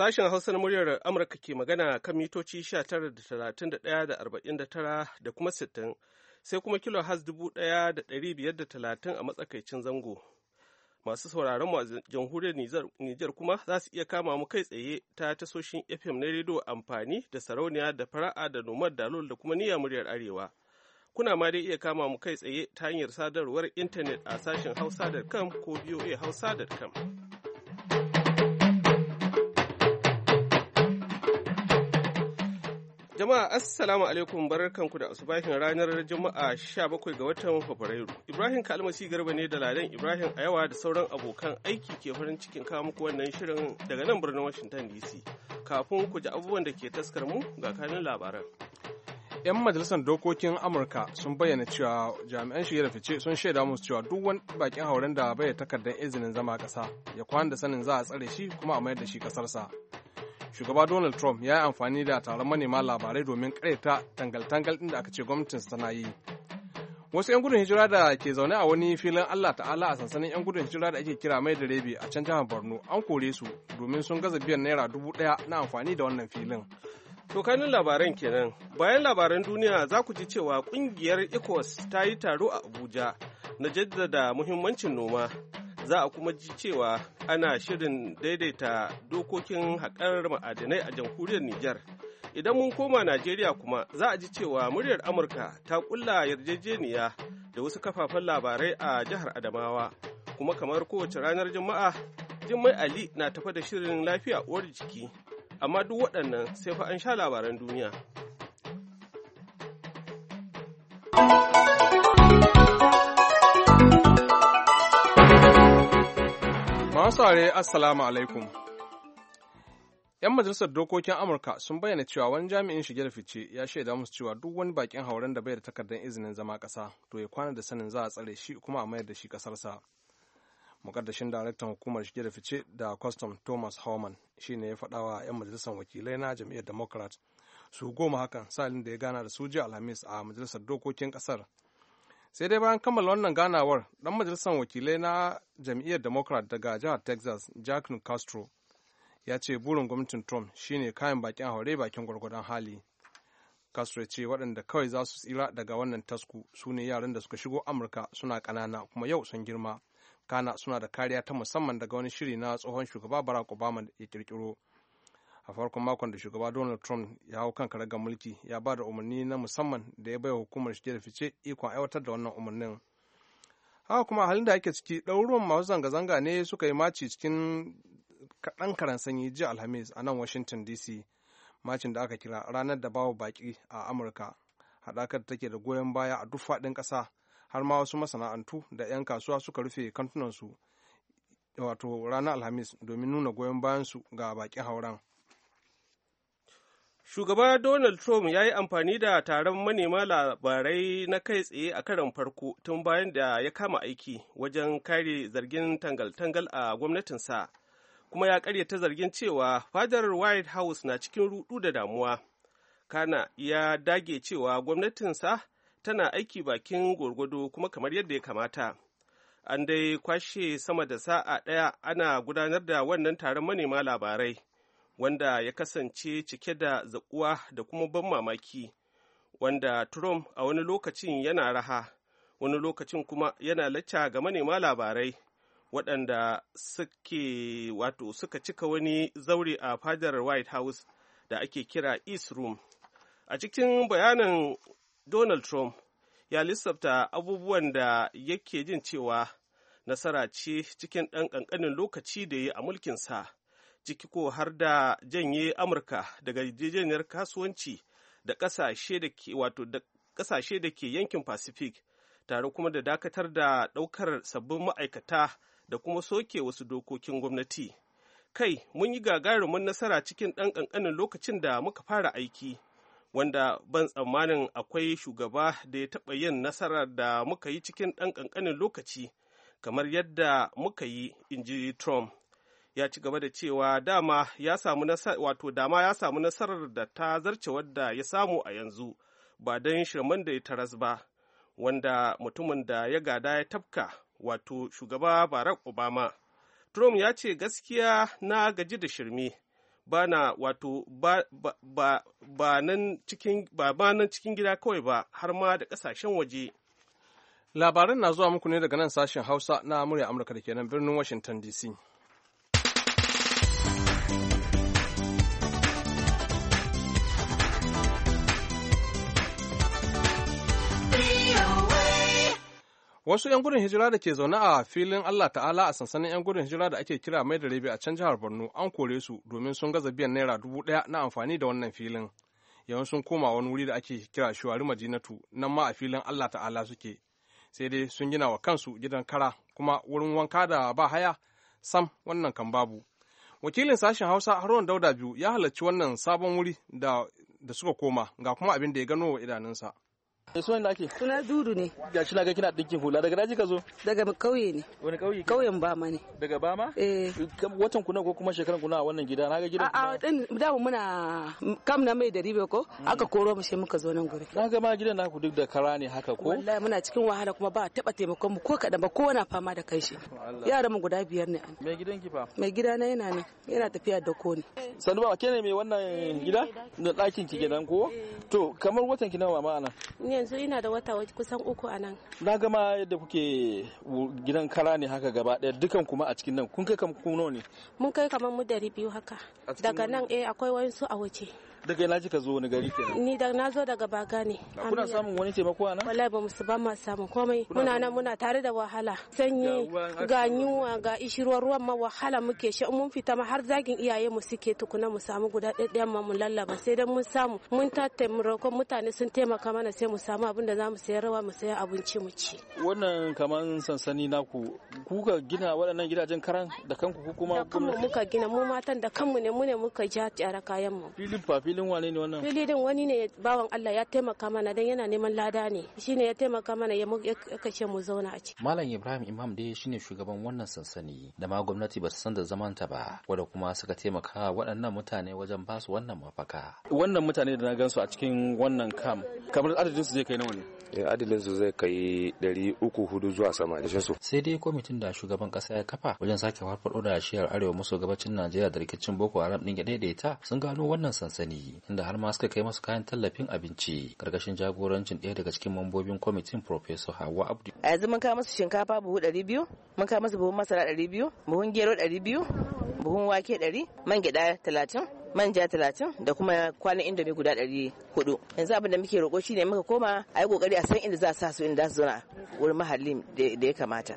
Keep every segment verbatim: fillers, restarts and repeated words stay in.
Sashen Hausa na muryar Amurka ke magana kan mitoci sha tara da talatin da ɗaya da arba'in da tara da kuma sittin, sai kuma kilo has dubu ɗaya da ɗari biyar da talatin a matsakaicin zango. Masu sauraron mu a jamhuriyar Nijar kuma za su iya kama mu kai tsaye ta tasoshin F M na rediyo amfani da sarauniya da fara'a da nomad dalol da kuma niyya muryar Arewa. Kuna ma dai iya kama mu kai tsaye ta hanyar sadarwar intanet a sashen hausa dot com ko v o a hausa dot com. Jama'a assalamu alaikum, barkanku da asubahin ranar Juma'a sha bakwai ga watan Fabrairu. Ibrahim Kalmasi Garba ne da Ladan Ibrahim Ayawa da sauran abokan aiki ke farin cikin kawo muku wannan shirin daga nan birnin Washington D C. Kafin ku ji abubuwan da ke taskar mu ga kanun labaran. 'Yan majalisar dokokin Amurka sun bayyana cewa jami'an shige da fice sun shaida musu cewa duk wani bakin hauren da bai takardar izinin zama ƙasa ya kwana da sanin za a tsare shi kuma a mayar da shi ƙasarsa. Shugaba Donald Trump ya yi amfani da taron manema labarai domin ƙaryata tangal-tangal ɗin da aka ce gwamnatinsa tana yi. Wasu 'yan gudun hijira da ke zaune a wani filin Allah Ta'ala a sansanin 'yan gudun hijira da ake kira Mai da Rebe a can jihar Borno an kore su domin sun gaza biyan naira dubu ɗaya na amfani da wannan filin. To kanin labaran kenan. Bayan labaran duniya za ku ji cewa ƙungiyar ECOWAS ta yi taro a Abuja na jaddada muhimmancin noma. Za a kuma ji cewa ana shirin daidaita dokokin haƙar ma'adinai a jamhuriyar Nijar. Idan mun koma Najeriya kuma za a ji cewa muryar Amurka ta ƙulla yarjejeniya da wasu kafafen labarai a jihar Adamawa. Kuma kamar kowace ranar Juma'a, Jummai Ali na tafa da shirin lafiya uwar jiki. Amma duk waɗannan sai fa an sha labaran duniya. Masu are assalamu alaikum. 'Yan majalisar dokokin Amurka sun bayyana cewa wani jami'in shige da fice ya shaida musu cewa duk wani bakin hauren da bai da takardar izinin zama ƙasa to ya kwana da sanin za a tsare shi kuma a mayar da shi ƙasarsa. Mukaddashin daraktan hukumar shige da fice da custom Thomas Howman shi ne ya faɗa wa 'yan majalisar wakilai na jam'iyyar Democrat su goma hakan salin da ya gana da su jiya Alhamis a majalisar dokokin ƙasar. Sai dai bayan kammala wannan ganawar, ɗan majalisar wakilai na jam'iyyar Democrat daga jihar Texas, Jack Castro, ya ce burin gwamnatin Trump shine kayan bakin haure bakin gwargwadon hali. Castro ya ce waɗanda kawai za su tsira daga wannan tasku su ne yaran da suka shigo Amurka suna ƙanana kuma yau sun girma. Kana suna da kariya ta musamman daga wani shiri na tsohon shugaba Barack Obama ya kirkiro. A farkon makon da shugaba Donald Trump ya hau kan karagar mulki ya ba da umarni na musamman da ya baiwa hukumar shige da fice ikon aiwatar da wannan umarnin. Haka kuma halin da ake ciki ɗaruruwan masu zanga-zanga ne suka yi maci cikin ɗan karan sanyi jiya Alhamis a nan Washington D C. Macin da aka kira ranar da babu baƙi a Amurka. Haɗakar da take da goyon baya a duk faɗin ƙasa. Har ma wasu masana'antu da 'yan kasuwa suka rufe kantunansu wato ranar Alhamis domin nuna goyon bayansu ga baƙin hauren. Shugaba Donald Trump ya yi amfani da taron manema labarai na kai tsaye a karon farko tun bayan da ya kama aiki wajen kare zargin tangal-tangal a gwamnatinsa, kuma ya karyata zargin cewa fadar White House na cikin rudu da damuwa. Kana ya dage cewa gwamnatinsa tana aiki bakin gwargwado kuma kamar yadda ya kamata. An dai kwashe sama da sa'a ɗaya ana gudanar da wannan taron manema labarai, wanda ya kasance cike da zaƙuwa da kuma ban mamaki, wanda Trump a wani lokacin yana raha, wani lokacin kuma yana lacca ga manema labarai, waɗanda suke wato suka cika wani zaure a fadar White House da ake kira East Room. A cikin bayanin Donald Trump ya lissafta abubuwan da yake jin cewa nasara ce cikin ɗan ƙanƙanin lokaci da ya yi a mulkinsa, ciki ko har da janye Amurka daga yarjejeniyar kasuwanci da ƙasashe da ke wato da ƙasashe da ke yankin Pacific, tare kuma da dakatar da ɗaukar sabbin ma'aikata da kuma soke wasu dokokin gwamnati. Kai, mun yi gagarumin nasara cikin ɗan ƙanƙanin lokacin da muka fara aiki, wanda ban tsammanin akwai shugaba da ya taɓa yin nasarar da muka yi cikin ɗan ƙanƙanin lokaci kamar yadda muka yi, in ji Trump. Ya ci gaba da cewa dama ya samu nasarar wato dama ya samu nasarar da ta zarce wadda ya samu a yanzu ba don shirman da ya taras ba, wanda mutumin da ya gada ya tafka, wato shugaba Barack Obama. Trump ya ce gaskiya na gaji da shirme, ba na wato ba ba ba, ba nan cikin ba ba nan cikin gida kawai ba har ma da ƙasashen waje. Labaran na zuwa muku ne daga nan sashen Hausa na murya Amurka da ke nan birnin Washington D C. Wasu 'yan gudun hijira da ke zaune a filin Allah Ta'ala a sansanin 'yan gudun hijira da ake kira mai da rabi a can jihar Borno an kore su domin sun gaza biyan naira dubu ɗaya na amfani da wannan filin. Yawan sun koma wani wuri da ake kira Shuwari Madinatu, nan ma a filin Allah Ta'ala suke. Sai dai sun gina wa kansu gidan kara kuma wurin wanka da ba haya sam wannan kan babu. Wakilin sashen Hausa Haruna Dauda biyu ya halarci wannan sabon wuri da, da suka koma ga kuma abin da ya gano wa idanunsa. Me sunan da ake? Suna Dudu ne. Ga shi na ga kina dinkin hula daga daji ka zo? Daga kauye ne. Wani kauye? Kauyen Bama ne. Daga Bama? Eh. Watan kuna ko kuma shekaran kuna a wannan gida? Na ga gidan. A'a din da muna kam na mai da ribe ko aka koro mu sai muka zo nan guri. Na ga ma gidan naku duk da kara ne haka ko? Wallahi muna cikin wahala kuma ba taba taimakon mu ko kadan ba ko na fama da kai shi. Yaran mu guda biyar ne. Mai gidan ki fa? Mai gida na yana ne. Yana tafiya da ko ne. Sannu ba ke ne mai wannan gida? Da ɗakin ki gidan ko? To kamar watan ki nawa ma anan? Ni yanzu ina da wata kusan uku a nan. Na gama yadda kuke gidan kara ne haka gaba ɗaya dukan kuma a cikin nan kun kai kamar kuno ne? Mun kai kamar mu dari biyu haka. Daga nan eh akwai wayansu a waje. Daga ina kika zo wani gari kenan? Ni da na zo daga Baga ne. Kuna samun wani taimako a nan? Wallahi ba mu ba mu samu komai. Muna nan muna tare da wahala. Sanyi ga yunwa ga ishirwar ruwan ma wahala muke shi mun fita ma har zagin iyaye mu suke tukuna mu samu guda ɗaya ma mu lallaba sai dan mun samu mun ta taimako mutane sun taimaka mana sai mu samu abin da zamu sayar rawa mu sayar abinci mu ci. Wannan kaman sansani naku kuka gina waɗannan gidajen karan da kanku ko kuma gwamnati? Muka gina mu matan da kanmu ne mu ne muka ja tsara kayan mu. Filin fa filin wane ne wannan? Fili din wani ne bawan Allah ya taimaka mana dan yana neman lada ne. Shine ya taimaka mana ya kace mu zauna a ciki. Malam Ibrahim Imam dai shine shugaban wannan sansani da ma gwamnati ba ta san da zaman ta ba wanda kuma suka taimaka waɗannan mutane wajen ba su wannan mafaka. Wannan mutane da na gansu a cikin wannan kam kamar adadin su zai kai nawa ne? Eh adadin su zai kai ɗari uku hudu zuwa sama da su. Sai dai kwamitin da shugaban kasa ya kafa wajen sake farfado da shiyar arewa maso gabacin Najeriya da rikicin Boko Haram din ya daidaita sun gano wannan sansani inda har ma suka kai masu kayan tallafin abinci karkashin jagorancin ɗaya daga cikin mambobin kwamitin Professor Hawwa Abdu. A yanzu mun kawo musu shinkafa buhu ɗari biyu, mun kawo musu buhun masara ɗari biyu, buhun gero ɗari biyu, buhun wake ɗari, man gyaɗa talatin, manja talatin da kuma kwanan indomi guda ɗari hudu. Yanzu abin da muke roƙo shi ne muka koma a yi ƙoƙari a san inda za a sa su inda za su zauna wurin mahallin da ya kamata.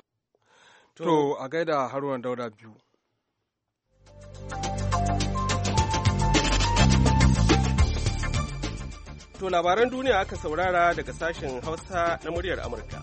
To a gaida Haruna Dauda biyu. To labaran duniya aka saurara daga sashen Hausa na muryar Amurka.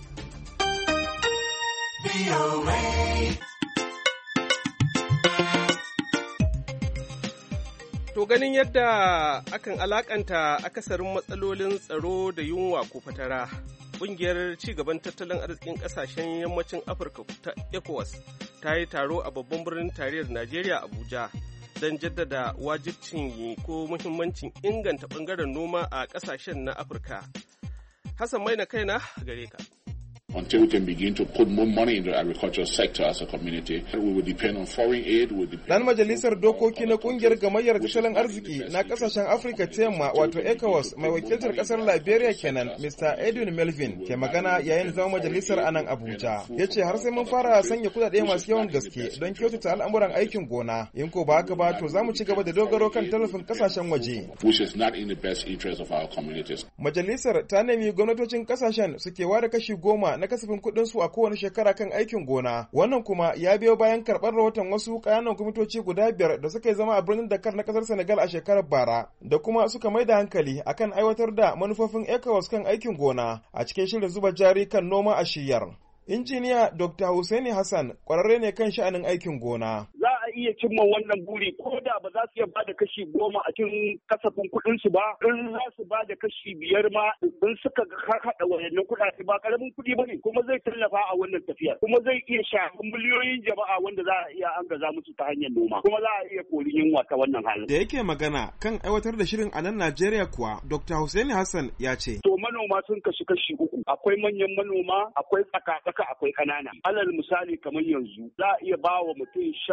To ganin yadda akan alakanta akasarin matsalolin tsaro da yunwa ko fatara, ƙungiyar cigaban tattalin arzikin ƙasashen yammacin Afirka ta ECOWAS ta yi taro a babban birnin tarayyar Najeriya Abuja don jaddada wajibcin ko muhimmancin inganta ɓangaren noma a ƙasashen na Afirka. Hassan Maina kaina gare ka. Until we can begin to put more money in the agricultural sector as a community, we will depend on foreign aid. We will depend. Dan majalisar dokoki na kungiyar gamayyar tattalin arziki na kasashen Afirka ta yamma wato ECOWAS mai wakiltar kasar Liberia kenan, Mister Edwin Melvin ke magana yayin zama majalisar a nan Abuja. Ya ce har sai mun fara sanya kudade masu yawan gaske don kyautata al'amuran aikin gona. In ko ba haka ba to za mu ci gaba da dogaro kan tallafin kasashen waje. Which is not in the best interest of our communities. Majalisar ta nemi gwamnatocin kasashen suke ware kashi goma na kasafin kuɗin su a kowane shekara kan aikin gona. Wannan kuma ya biyo bayan karɓar rahoton wasu ƙananan kwamitoci guda biyar da suka yi zama a birnin Dakar na ƙasar Senegal a shekarar bara, da kuma suka mai da hankali akan aiwatar da manufofin ECOWAS kan aikin gona a cikin shirin zuba jari kan noma a shiyar. Injiniya Doctor Hussaini Hassan ƙwararre ne kan sha'anin aikin gona. Za a iya cimma wannan buri ko da ba za su iya bada kashi goma a cikin kasafin kuɗin su ba, in za su bada kashi biyar ma in suka haɗa wayannan kuɗaɗe ba karamin kuɗi ba ne, kuma zai tallafa a wannan tafiyar, kuma zai iya shafin miliyoyin jama'a wanda za a iya an gaza musu ta hanyar noma, kuma za a iya kori yunwa ta wannan halin. Da yake magana kan aiwatar da shirin a nan Najeriya kuwa, Doctor Hussaini Hassan ya ce. To manoma sun kashi kashi uku, akwai manyan manoma, akwai tsaka-tsaka, akwai ƙanana. Alal misali kamar yanzu za a iya ba wa mutum shanun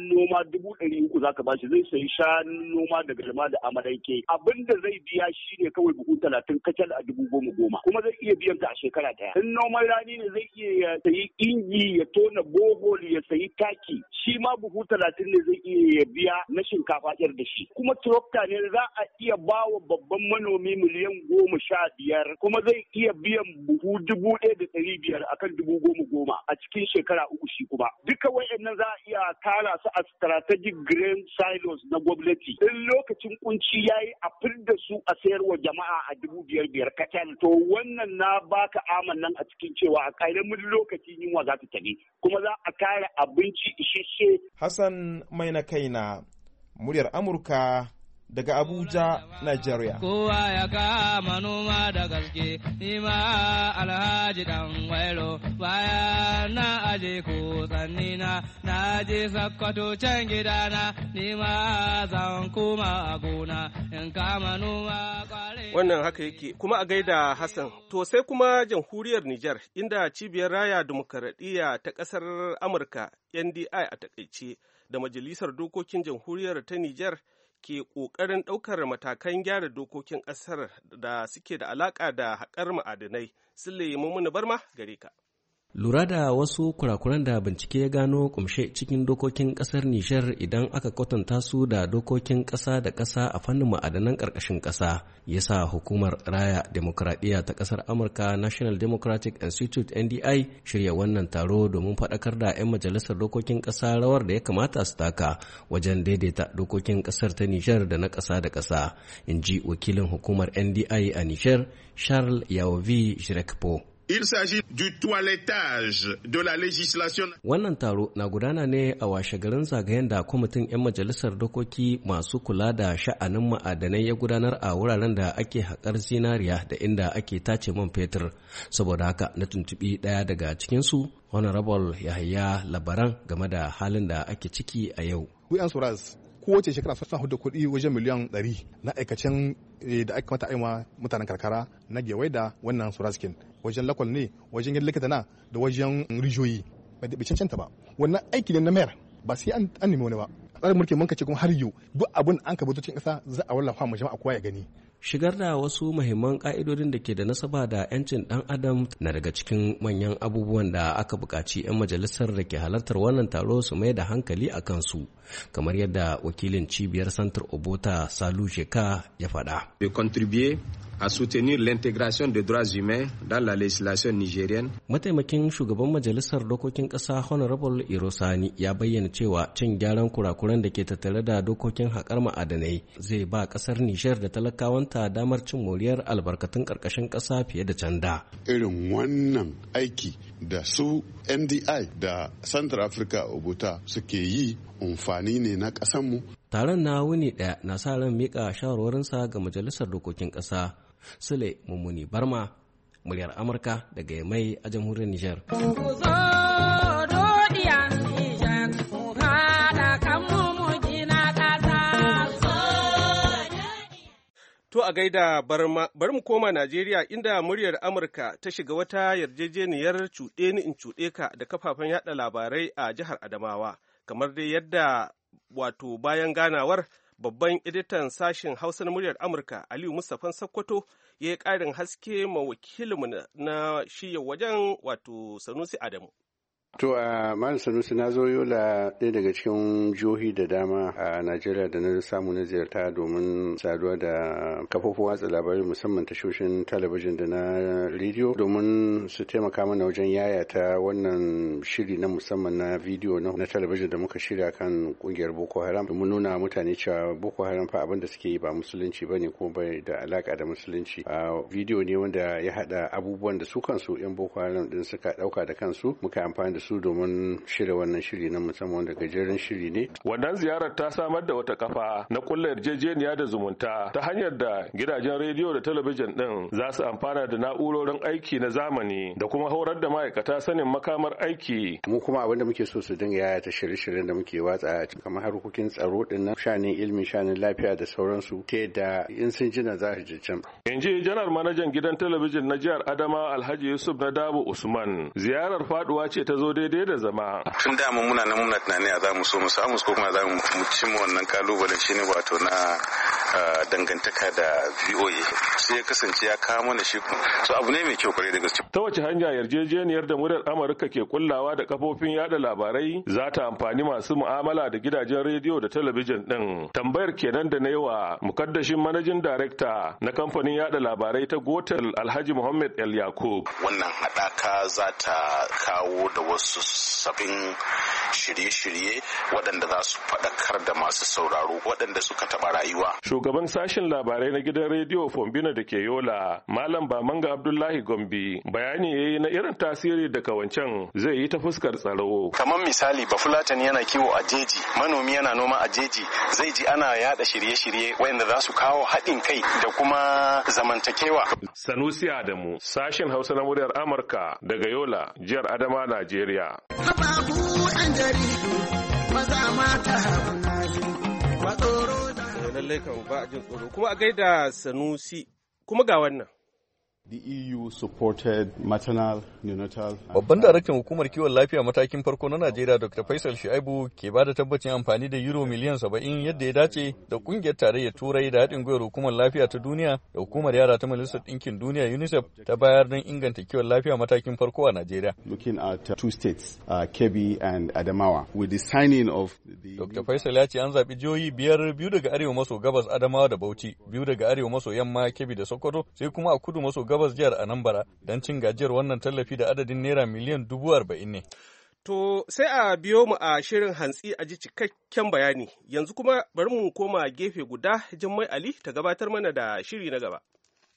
noma dubu ɗari uku zaka bashi zai sayi shanun noma da galma da amalanke abin da zai biya shi ne kawai buhu talatin kacal a dubu goma goma kuma zai iya biyan ta a shekara ɗaya. In noman rani ne zai iya ya sayi inji ya tona bohol ya sayi taki shi ma buhu talatin ne zai iya ya biya na shinkafa yar da shi kuma tractor ne za a iya bawa babban manomi miliyan goma sha biyar kuma zai iya biyan buhu dubu ɗaya da ɗari biyar akan dubu goma goma a cikin shekara uku shi kuma duka wayannan za a iya tara su a strategic grain silos na gwamnati in lokacin kunci yayi a fidda su a sayarwa jama'a a dubu biyar biyar kacal to wannan na baka amannan a cikin cewa a ƙaramin lokacin yunwa za ta tafi kuma za a kare abinci isasshe. Hassan mai na kaina muryar Amurka daga Abuja, Nigeria. Kowa ya kama noma da gaske, nima Alhaji Dan Wailo, baya na aje ko tsannina, na je Sakkwato can gidana, nima zan koma a gona, in kama noma kware. Wannan haka yake, kuma a gaida Hassan. To sai kuma jamhuriyar Nijar, inda cibiyar raya dimokuraɗiyya ta ƙasar Amurka, N D I a takaice, da Majalisar Dokokin Jamhuriyar ta Nijar, ke ƙoƙarin ɗaukar matakan gyara dokokin ƙasar da suke da alaƙa da haƙar ma'adinai. Sule Mumunu Barma gare ka. Lura da wasu kurakuran da bincike ya gano kumshe cikin dokokin ƙasar Nijar idan aka kwatanta su da dokokin ƙasa da ƙasa a fannin ma'adanan ƙarƙashin ƙasa ya sa hukumar raya demokuraɗiyya ta ƙasar Amurka National Democratic Institute N D I shirya wannan taro domin faɗakar da 'yan majalisar dokokin ƙasa rawar da ya kamata su taka wajen daidaita dokokin ƙasar ta Nijar da na ƙasa da ƙasa, in ji wakilin hukumar N D I a Nijar Charles Yaovi Jirekpo. Il s'agit du toilettage de la législation. Wannan taro na gudana ne a washegarin zagayen da kwamitin 'yan majalisar dokoki masu kula da sha'anin ma'adanai ya gudanar a wuraren da ake haƙar zinariya da inda ake tace man fetur. Saboda haka na tuntuɓi ɗaya daga cikinsu, Honorable Yahaya Labaran, game da halin da ake ciki a yau. Kowace shekara sun hudu kuɗi wajen miliyan ɗari na aikacen da aka mata aima mutanen karkara na gewai da wannan suraskin wajen lakwal ne wajen yin likita na da wajen rijiyoyi bai cancanta ba wannan aiki ne na mayar ba sai an nemi wani ba tsarin mulkin mun kace kuma har yau duk abin an ka butocin ƙasa za a wallafa mu jama'a kowa ya gani. Shigar da wasu muhimman ƙa'idodin da ke da nasaba da 'yancin ɗan adam na daga cikin manyan abubuwan da aka buƙaci 'yan majalisar da ke halartar wannan taro su mai da hankali a kansu, kamar yadda wakilin cibiyar Santar Obota Salu Sheka ya faɗa. De contribuer à soutenir l'intégration des droits humains dans la législation nigérienne. Mataimakin shugaban majalisar dokokin ƙasa Honorable Irosani ya bayyana cewa cin gyaran kurakuran da ke tattare da dokokin haƙar ma'adanai zai ba ƙasar Nijar da talakawanta damar cin moriyar albarkatun ƙarƙashin ƙasa fiye da can da. Irin wannan aiki da su N D I da Central Africa Obota suke yi amfani ne na ƙasanmu. Taron na wuni ɗaya na sa ran miƙa shawarwarinsa ga majalisar dokokin ƙasa. Sule Mummuni Barma, muryar Amurka daga Yamai a jamhuriyar Nijar. To a gaida Barma, bari mu koma Najeriya inda muryar Amurka ta shiga wata yarjejeniyar cuɗe ni in cuɗe ka da kafafen yaɗa labarai a jihar Adamawa, kamar dai yadda wato bayan ganawar babban editan sashen Hausa na muryar Amurka Aliyu Mustapha Sakkwato ya yi ƙarin haske ma wakilinmu na shiya wajen wato Sanusi Adamu. To a Malam Sanusi na zo Yola ɗaya daga cikin jihohi da dama a Najeriya da na samu na ziyarta domin saduwa da kafofin watsa labarai musamman tashoshin talabijin da na rediyo domin su taimaka mana wajen yayata wannan shiri na musamman na bidiyo na talabijin da muka shirya kan kungiyar Boko Haram domin nuna mutane cewa Boko Haram fa abin da suke yi ba musulunci bane ko bai da alaka da musulunci. A bidiyo ne wanda ya hada abubuwan da su kansu yan Boko Haram din suka dauka da kansu muka amfani da su domin shirya wannan shiri na musamman da gajeren shiri ne. Wannan ziyarar ta samar da wata kafa na kulla yarjejeniya da zumunta ta hanyar da gidajen rediyo da talabijin din za su amfana da na'urorin aiki na zamani da kuma horar da ma'aikata sanin makamar aiki. Mu kuma abin da muke so su dinga yayata shirye-shiryen da muke watsa kamar harkokin tsaro din nan, shanin ilimi, shanin lafiya da sauransu ta yadda in sun jina za su ji can. In ji janar manajan gidan talabijin na jihar Adama Alhaji Yusuf na Dabo Usman, ziyarar faduwa ce ta zo zo daidai da zama. Tun da mun muna nan muna tunani a za mu so mu samu ko kuma za mu cimma wannan kalubalen shine wato na dangantaka da V O A sai ya kasance ya kawo mana shi so abu ne mai kyau kwarai da gaske. Ta wace hanya yarjejeniyar da muryar Amurka ke kullawa da kafofin yada labarai za ta amfani masu mu'amala da gidajen rediyo da talabijin din? Tambayar kenan da na yi wa mukaddashin manajin darekta na kamfanin yada labarai ta Gotel Alhaji Muhammad El Yakub. Wannan haɗaka za ta kawo da wasu sabbin shirye-shirye waɗanda za su faɗakar da masu sauraro waɗanda suka taɓa rayuwa. Shugaban sashen labarai na gidan rediyo Fombina da ke Yola, Malam Bamanga Abdullahi Gombe, bayani yayi na irin tasiri da kawancan zai yi ta fuskar tsaro. Kamar misali Bafulatani yana kiwo a jeji, manomi yana noma a jeji, zai ji ana yada shirye-shirye waɗanda za su kawo haɗin kai da kuma zamantakewa. Sanusi Adamu, sashen Hausa na muryar Amurka daga Yola, jihar Adama, Najeriya. Maza mata ba tsoro da lallai kan ba a jin tsoro kuma a gaida Sanusi kuma ga wannan. The E U supported maternal neonatal. Babban daraktan hukumar kiwon lafiya matakin farko na Najeriya Doctor Faisal Shu'aibu ke bada tabbacin amfani da euro miliyan saba'in yadda ya dace da kungiyar tarayyar Turai da haɗin gwiwar hukumar lafiya ta duniya da hukumar yara ta Majalisar Ɗinkin Duniya UNICEF ta bayar don inganta kiwon lafiya matakin farko a Najeriya. Looking at uh, two states, uh, Kebbi and Adamawa, with the signing of the Doctor Faisal ya ce an zaɓi jihohi biyar, biyu daga arewa maso gabas Adamawa da Bauchi, biyu daga arewa maso yamma Kebbi da Sokoto, sai kuma a kudu maso gabas jihar Anambra don cin gajiyar wannan tallafi da adadin naira miliyan dubu arba'in ne. To sai a biyo mu a shirin hantsi a ji cikakken bayani. Yanzu kuma bari mu koma gefe guda Jummai Ali ta gabatar mana da shiri na gaba.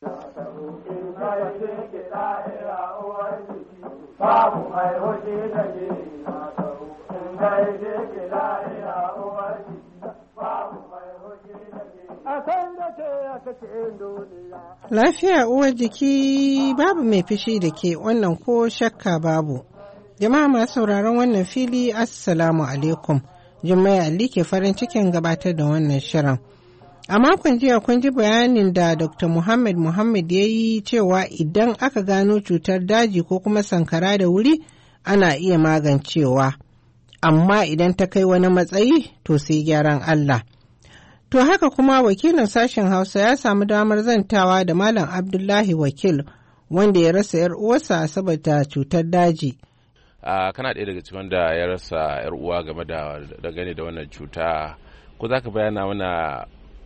Lafiya uwar jiki babu mai fishi da ke wannan ko shakka babu. Jama'a masu sauraron wannan fili Assalamu alaikum. Jummai Ali ke farin cikin gabatar da wannan shirin. A makon jiya kun ji bayanin da Doctor Muhammad Muhammad ya yi cewa idan aka gano cutar daji ko kuma sankara da wuri ana iya magancewa. Amma idan ta kai wani matsayi to sai gyaran Allah. To haka kuma wakilin sashen Hausa ya samu damar zantawa da Malam Abdullahi Wakil wanda ya rasa ‘yar uwarsa saboda cutar daji. Uh, kana ɗaya daga cikin da ya rasa ‘yar uwa game da dangane da wannan cuta. Ko za ka bayana mana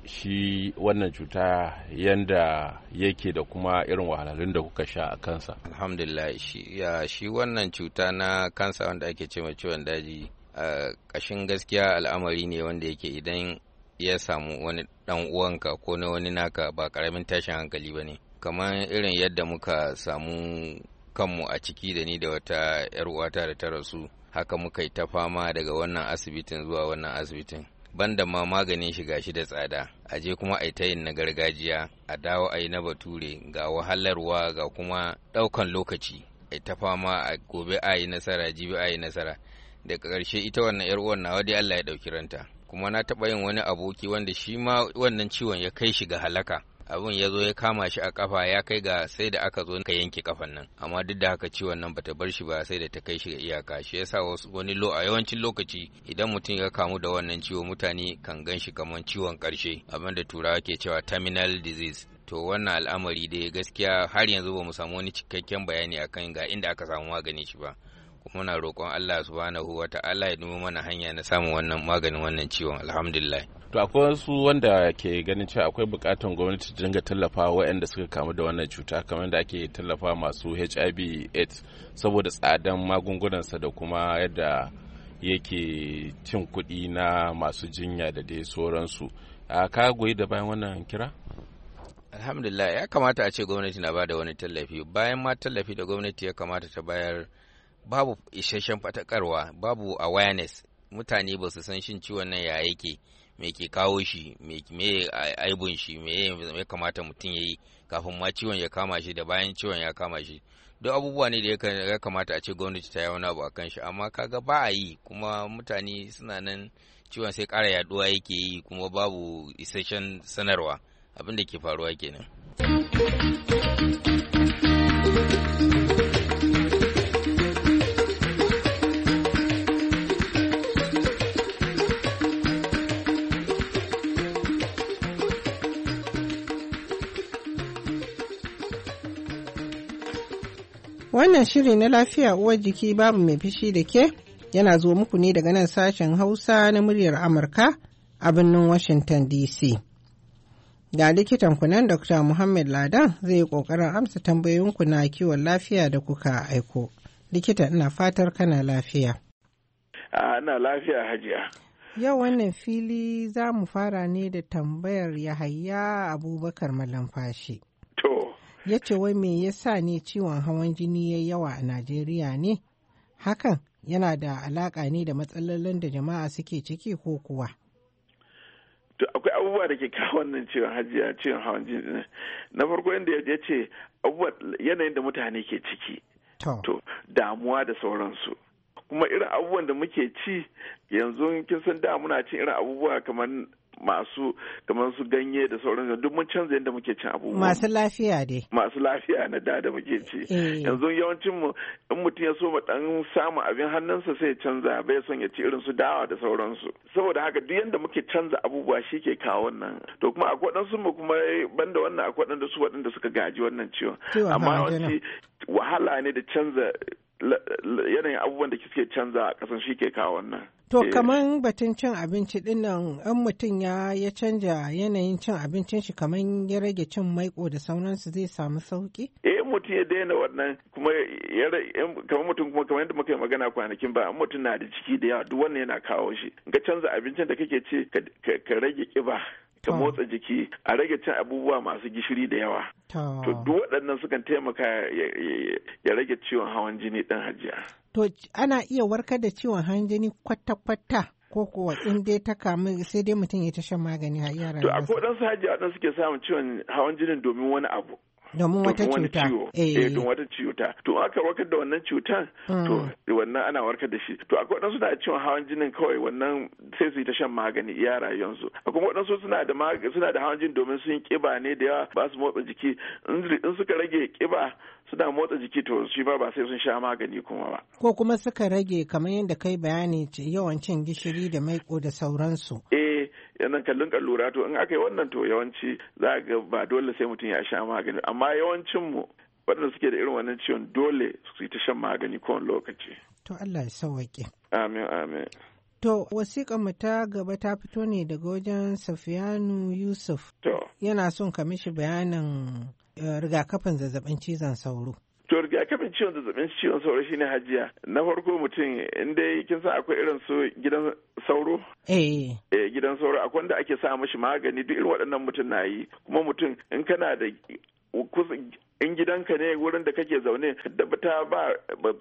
shi wannan cuta yanda yake da kuma irin wahalhalun da kuka sha a kansa? Alhamdulillah shi, ya, shi wannan cuta na kansa wanda ake ce mai ciwon daji a uh, ƙashin gaskiya al'amari ne wanda yake idan ya samu wani dan uwanka ko na wani naka ba karamin tashin hankali ba ne kamar irin yadda muka samu kanmu a ciki da ni da wata yar uwata da ta rasu haka muka yi ta fama daga wannan asibitin zuwa wannan asibitin banda ma maganin shiga shi da tsada a je kuma a yi ta yin na gargajiya a dawo a yi na bature ga wahalarwa ga kuma daukan lokaci a ta fama a gobe a yi nasara jibi a yi nasara daga ƙarshe ita wannan yar uwan nawa dai Allah ya dauki ranta kuma na taɓa yin wani aboki wanda shi ma wannan ciwon ya kai shi ga halaka abin ya zo ya kama shi a kafa ya kai ga sai da aka zo ka yanke kafan nan amma duk da haka ciwon nan bata bar shi ba sai da ta kai shi ga iyaka shi yasa wasu wani lo a yawancin lokaci idan mutum ya kamu da wannan ciwo mutane kan gan shi kamar ciwon karshe abin da turawa ke cewa terminal disease to wannan al'amari dai gaskiya har yanzu ba mu samu wani cikakken bayani akan ga inda aka samu magani shi ba muna roƙon Allah subhanahu wa ta'ala ya nuna mana hanya na samun wannan maganin wannan ciwon alhamdulillah. To akwai wasu wanda ke ganin cewa akwai buƙatar gwamnati ta dinga tallafa waɗanda suka kamu da wannan cuta kamar da ake tallafa masu H I V AIDS saboda tsadan magungunansa da kuma yadda yake cin kuɗi na masu jinya da dai sauransu. A ka goyi da bayan wannan kira? Alhamdulillah ya kamata a ce gwamnati na bada wani tallafi bayan ma tallafi da gwamnati ya kamata ta bayar babu isasshen fatakarwa babu awareness mutane ba su san shin ciwon nan ya yake me ke kawo shi me aibun shi me ya kamata mutum ya yi kafin ma ciwon ya kama shi da bayan ciwon ya kama shi duk abubuwa ne da ya kamata a ce gwamnati ta yi wani abu a kan shi amma kaga ba a yi kuma mutane suna nan ciwon sai ƙara yaduwa yake yi kuma babu isasshen sanarwa abin da ke faruwa kenan. Wannan shiri na lafiya uwar jiki babu mai fishi da ke yana zo muku ne daga nan sashen Hausa na muryar Amurka a birnin Washington D C. Ga likitan kunan Doctor Muhammad Ladan zai yi ƙoƙarin amsa tambayoyinku na kiwon lafiya da kuka aiko. Likita, ina fatar kana lafiya. Ana lafiya hajiya. Yau wannan fili za mu fara ne da tambayar Yahaya Abubakar Malamfashi. To. Ya ce wai me yasa ne ciwon hawan jini ya yawa a Najeriya ne? Hakan yana da alaƙa ne da matsalolin da jama'a suke ciki ko kuwa? To akwai abubuwa da ke kawo wannan ciwon hajiya ciwon hawan jini. Na farko yadda ya ce abubuwa yanayin da mutane ke ciki. To damuwa da sauransu. Kuma irin abubuwan da muke ci yanzu kin san da muna cin irin abubuwa kamar masu kamar su ganye da sauransu duk mun canza yadda muke cin abubuwa. Masu lafiya dai. Masu lafiya na da da muke ci. Yanzu yawancin mu in mutum ya so ma dan samu abin hannunsa sai ya canza bai son ya ci irin su dawa da sauransu. Saboda haka duk yadda muke canza abubuwa shi ke kawo wannan. To kuma akwai waɗansu mu kuma banda wannan akwai waɗanda su waɗanda suka gaji wannan ciwon. Amma yawanci wahala ne da canza yanayin abubuwan da suke canza a ƙasan shi ke kawo wannan. To kaman batun cin abinci dinnan an mutum ya ya canja yanayin cin abincin shi kaman ya rage cin maiko da sauransu zai samu sauki? Eh mutum ya daina wannan kuma kamar mutum kuma kamar yadda muka yi magana kwanakin ba mutum na da ciki da yawa duk wannan yana kawo shi. Ka canza abincin da kake ci ka rage kiba. Ka motsa jiki a rage cin abubuwa masu gishiri da yawa. To duk waɗannan sukan taimaka ya rage ciwon hawan jini ɗin hajiya. To ana iya warkar da ciwon hawan jini kwata-kwata ko kuwa in dai ta kamu sai dai mutum ya ta shan magani a yara. To akwai waɗansu hajiya waɗansu suke samun ciwon hawan jinin domin wani abu. Domin wata cuta. Eh, don wata cuta. To aka warkar da wannan cutan, to wannan ana warkar da shi. To akwai waɗansu da ciwon hawan jinin kawai wannan sai su yi ta shan magani iya rayuwarsu. Akwai waɗansu suna da suna da hawan jini domin sun kiba ne da yawa ba su motsa jiki. In suka rage kiba suna motsa jiki to shi ba ba sai sun sha magani kuma ba. Ko kuma suka rage kamar yadda kai bayani yawan cin gishiri da maiko da sauransu. Eh, yanan kallon lura to in aka yi wannan to yawanci za ga ba dole sai mutum ya sha magani amma yawancin mu waɗanda suke da irin wannan ciwon dole su yi ta shan magani kowane lokaci. To Allah ya sauwaƙe. Amin amin. To wasiƙar mu ta gaba ta fito ne daga wajen Safiyanu Yusuf. To. Yana son ka mishi bayanin rigakafin zazzabin cizon sauro. To rigakafin ciwon zazzabin ciwon sauro shine hajiya. Na farko mutum in dai kin san akwai irin su gidan sauro? Eh. Eh gidan sauro akwai wanda ake sa mishi magani duk irin waɗannan mutum na yi. Kuma mutum in kana da in gidanka ne wurin da kake zaune tabbata ba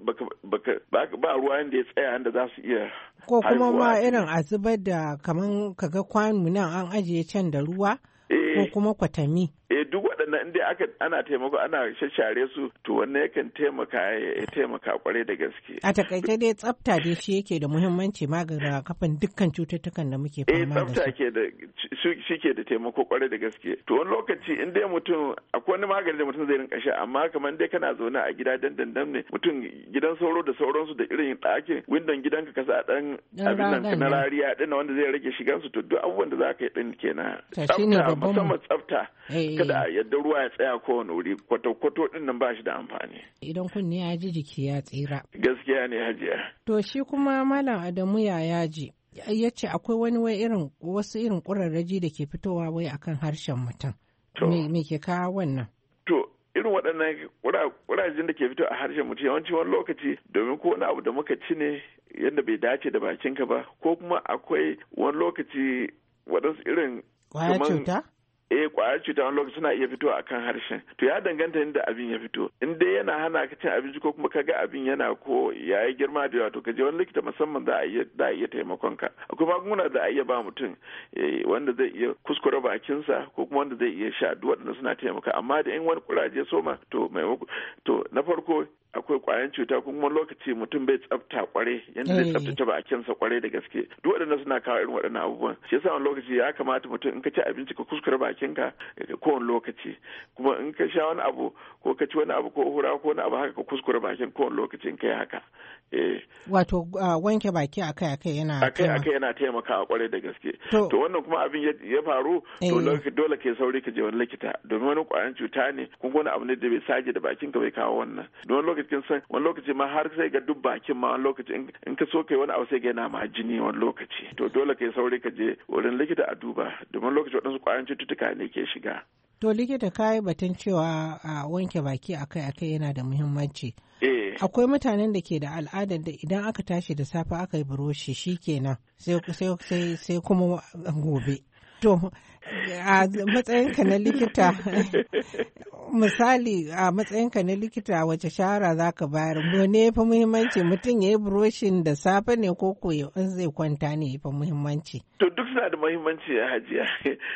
ba ruwa da ya tsaya da za su iya ko kuma ma irin a zubar da kaman kaga kwanu nan an ajiye can da ruwa ko kuma kwatami. Eh duk waɗannan inda aka ana taimako ana shashare su to wannan yakan taimaka ya taimaka kwarai da gaske. A takaice dai tsafta dai shi yake da muhimmanci maganin kafin dukkan cututtukan da muke fama da su. Eh tsafta ke da shi ke da taimako kwarai da gaske. To wani lokaci in dai mutum akwai wani magani da mutum zai rinka sha amma kamar dai kana zaune a gida dandan ne mutum gidan sauro da sauransu da irin ɗakin windon gidanka ka sa dan abin nan na rariya din wanda zai rage shigansu to duk abubuwan da za ka yi din kenan. Tsafta musamman tsafta. Kada yadda ruwa ya tsaya kowane wuri kwato-kwato din nan ba shi da amfani. Idan kunne ya ji jiki ya tsira. Gaskiya ne hajiya. To shi kuma Malam Adamu ya yaji ya ce akwai wani wai irin wasu irin ƙurarraji da ke fitowa wai akan harshen mutum. Me ke kawo wannan? To irin waɗannan ƙurarrajin da ke fito a harshen mutum yawanci wani lokaci domin ko wani abu da muka ci ne yadda bai dace da bakinka ba ko kuma akwai wani lokaci waɗansu irin. Kwaya cuta? eh kwayar cuta wani lokaci suna iya fitowa akan harshen to ya danganta inda abin ya fito in dai yana hana ka cin abinci ko kuma kaga abin yana ko yayi girma da yawa to ka je wani likita musamman za a iya za a iya taimakon ka akwai magunguna da a iya ba mutum wanda zai iya kuskure bakinsa ko kuma wanda zai iya sha duk waɗanda suna taimaka amma da in wani kuraje soma to maimako to na farko akwai kwayan cuta kuma lokaci mutum bai tsafta kware yadda zai tsaftace bakinsa kware da gaske duk waɗannan suna kawo irin waɗannan abubuwan shi yasa wani lokaci ya kamata mutum in ka ci abinci ka kuskure bakinka kowane lokaci kuma in ka sha wani abu ko ka ci wani abu ko hura ko wani abu haka ka kuskure bakin kowane lokaci in ka yi haka. Wato wanke baki akai akai yana akai akai yana taimakawa kwarai da gaske. To wannan kuma abin ya faru to dole ke sauri ka je wani likita domin wani kwayan cuta ne kuma wani abu ne da bai sage da bakin ka bai kawo wannan. Don wani lokaci kin san wani lokaci ma har sai ga duk bakin ma wani lokaci in ka so kai wani abu sai ga yana ma jini wani lokaci to dole kai saurayi ka je wurin likita a duba domin lokaci waɗansu ƙwayoyin cututtuka ne ke shiga. To likita ka yi batun cewa a wanke baki akai-akai yana da muhimmanci. Eh. Akwai mutanen da ke da al'adar da idan aka tashi da safe aka yi buroshi shikenan sai sai sai kuma gobe. To a matsayinka na likita misali a matsayinka na likita wace shahara za ka bayar ne fa muhimmanci mutum ya yi buroshin da safe ne ko ko in zai kwanta ne ya fa muhimmanci. To duk suna da muhimmanci a hajiya.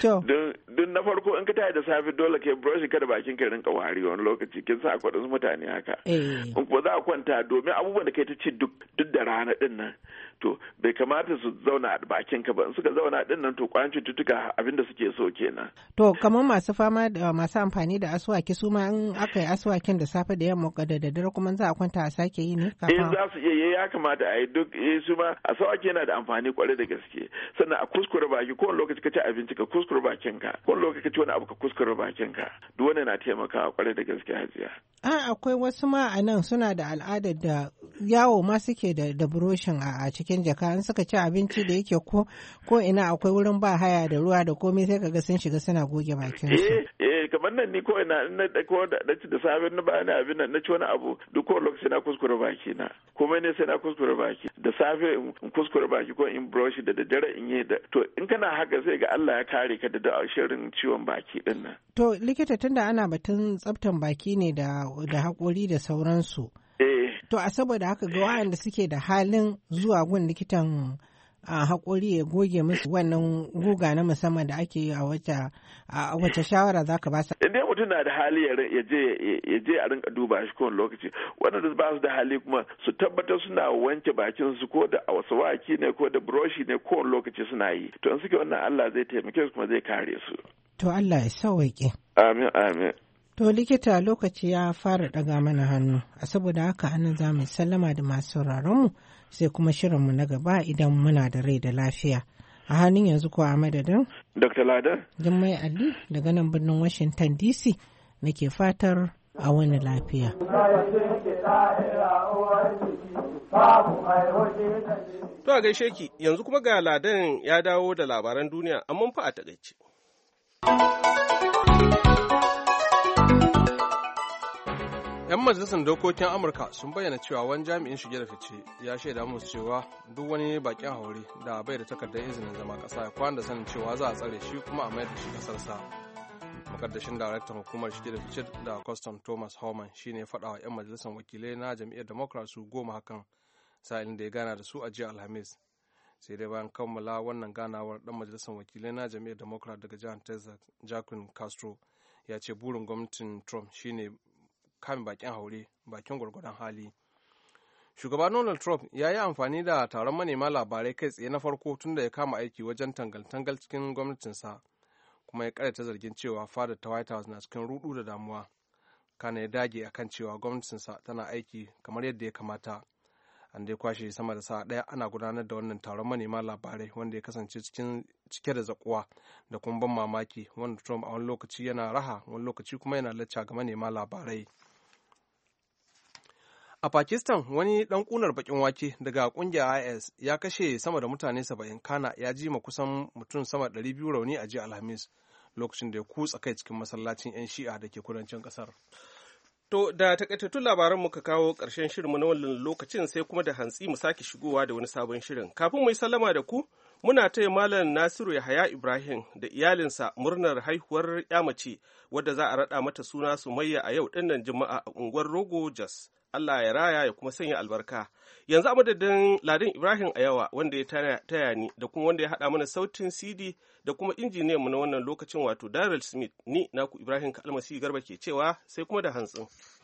Don na farko in ka tayi da safe dole ka yi buroshin kada bakin ka rinka wari wani lokaci kin san akwai wasu mutane haka. In ko za a kwanta domin abubuwan da kai ta ci duk da rana din nan to bai kamata su zauna a bakin ka ba in suka zauna din nan to kwayan cututtuka abinda suke so kenan. To kamar masu fama da masu amfani da aswaki su ma in aka yi aswakin da safe da yamma da daddare kuma za a kwanta a sake yi ne? Eh za su iya ya kamata a yi duk eh su ma aswaki yana da amfani kwarai da gaske sannan a kuskure baki kowane lokaci ka ci abinci ka kuskure bakin ka kowane lokaci ka ci wani abu ka kuskure bakin ka duk wannan na taimakawa kwarai da gaske hajiya. A akwai wasu ma a nan suna da al'adar da yawo ma suke da da buroshin a cikin jaka in suka ci abinci da yake ko ko ina akwai wurin ba haya da ruwa da komai sai kaga sun shiga suna goge bakin su. Eh eh kamar nan ni ko ina na ko da ci da safe na bani abin nan na ci wani abu duk ko lokaci na kuskure baki na komai ne sai na kuskure baki da safe in kuskure baki ko in brush da daddare in yi da to in kana haka sai ga Allah ya kare ka da shirin ciwon baki din nan. To likita tunda ana batun tsaftan baki ne da da haƙori da sauransu. To a saboda haka ga waɗanda suke da halin zuwa gun likitan a haƙori ya goge musu wannan guga na musamman da ake yi a wace shawara za ka ba su? Idan mutum na da hali ya je a rinka duba shi kowane lokaci waɗanda ba su da hali kuma su tabbatar suna wanke bakin su ko da wasawaki ne ko da buroshi ne kowane lokaci suna yi to in suke wannan Allah zai taimake su kuma zai kare su. To Allah ya sauwaƙe. Amin amin. To likita lokaci ya fara ɗaga mana hannu, a saboda haka anan za mu sallama da masu sauraronmu sai kuma shirinmu na gaba idan muna da rai da lafiya. A hannun yanzu ko a madadin? Dokta Lada? Jummai Ali daga nan birnin Washington D C nake fatar a wani lafiya. To a gaishe ki yanzu kuma ga Ladan ya dawo da labaran duniya amma fa a takaice. ‘Yan majalisar dokokin Amurka sun bayyana cewa wani jami'in shige da fice ya shaida musu cewa duk wani bakin haure da bai da takardar izinin zama ƙasa ya kwana da sanin cewa za a tsare shi kuma a mayar da shi ƙasarsa. Makaddashin daraktan hukumar shige da fice da custom Thomas Homan shi ne faɗa wa ‘yan majalisar wakilai na jam'iyyar Democrat su goma hakan sa'ilin da ya gana da su a jiya Alhamis. Sai dai bayan kammala wannan ganawar ɗan majalisar wakilai na jam'iyyar Democrat daga jihar Texas, Jacqueline Castro, ya ce burin gwamnatin Trump shine kame bakin haure bakin gwargwadon hali. Shugaba Donald Trump ya yi amfani da taron manema labarai kai tsaye na farko tun da ya kama aiki wajen tangal-tangal cikin gwamnatinsa kuma ya karyata zargin cewa fadar ta White House na cikin rudu da damuwa. Kana ya dage akan cewa gwamnatinsa tana aiki kamar yadda ya kamata. An dai kwashe sama da sa'a ɗaya ana gudanar da wannan taron manema labarai wanda ya kasance cikin cike da zakuwa da kuma ban mamaki wanda Trump a wani lokaci yana raha wani lokaci kuma yana lacca ga manema labarai. A Pakistan wani ɗan ƙunar baƙin wake daga ƙungiyar I S ya kashe sama da mutane saba'in kana ya ji ma kusan mutum sama da ɗari biyu rauni a jiya Alhamis lokacin da ya kutsa kai cikin masallacin 'yan shi'a da ke kudancin ƙasar. To da takaitattun labaran muka kawo ƙarshen shirinmu na wannan lokacin sai kuma da hantsi mu sake shigowa da wani sabon shirin. Kafin mu yi sallama da ku, muna taya Malam Nasiru Yahaya Ibrahim da iyalinsa murnar haihuwar ya mace wadda za a raɗa mata suna Sumayya a yau ɗinnan Juma'a a unguwar Rogo Jos. Allah ya raya ya kuma sanya albarka. Yanzu a madadin Ladin Ibrahim Ayawa wanda ya taya ni da kuma wanda ya haɗa mana sautin C D da kuma injiniyan mu na wannan lokacin wato Daryl Smith ni naku Ibrahim Kalmasi Garba ke cewa sai kuma da hantsin.